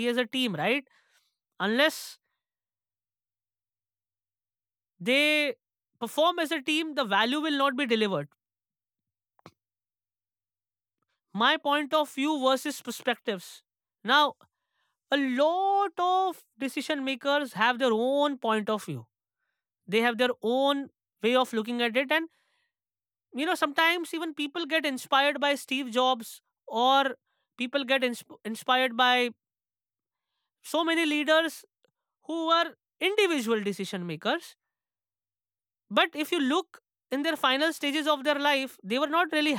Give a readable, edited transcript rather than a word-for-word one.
as a team, right? Unless they perform as a team, the value will not be delivered. My point of view versus perspectives. Now, a lot of decision makers have their own point of view. They have their own way of looking at it. And, sometimes even people get inspired by Steve Jobs, or people get inspired by so many leaders who were individual decision makers. But if you look in their final stages of their life, they were not really